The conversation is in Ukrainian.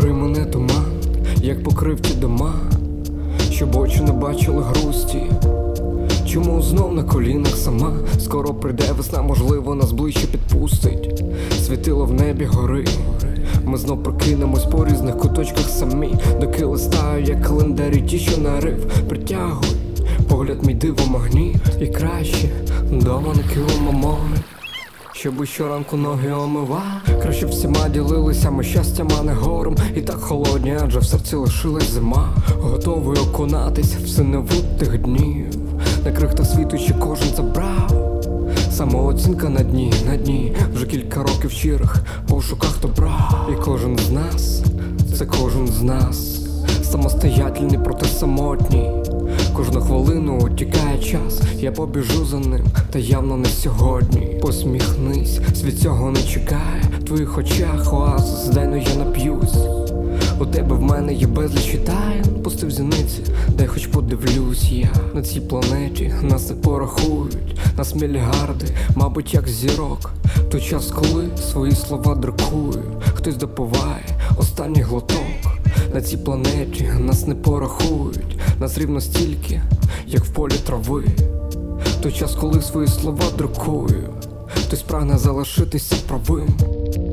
Покрий мене туман, як покрив ті дома, щоб очі не бачили грусті. Чому знов на колінах сама? Скоро прийде весна, можливо, нас ближче підпустить. Світило в небі гори, ми знов прокинемось по різних куточках самі. Доки листаю, як календарі ті, що нарив. Притягуй погляд мій диво магніт. І краще дома не килимо море, щоби щоранку ноги омивав. Краще б всіма ділилися ми щастям, а не горем. І так холодні, адже в серці лишилась зима. Готовий окунатись в синеву тих днів. На крихтах світу ще кожен забрав. Самооцінка на дні, вже кілька років щирих пошуках добра. І кожен з нас, це кожен з нас, самостоятельний, проте самотній. Кожну хвилину утікає час, я побіжу за ним, та явно не сьогодні. Посміхнись, світ цього не чекає. В твоїх очах оазис, здайно я нап'юсь. У тебе в мене є безліч таєм. Пусти в зіниці, дай хоч подивлюсь я. На цій планеті нас не порахують, нас мільярди, мабуть, як зірок. В той час, коли свої слова друкую, хтось допиває останній глоток. На цій планеті нас не порахують, нас рівно стільки, як в полі трави. В той час, коли свої слова друкую, хтось прагне залишитися правим.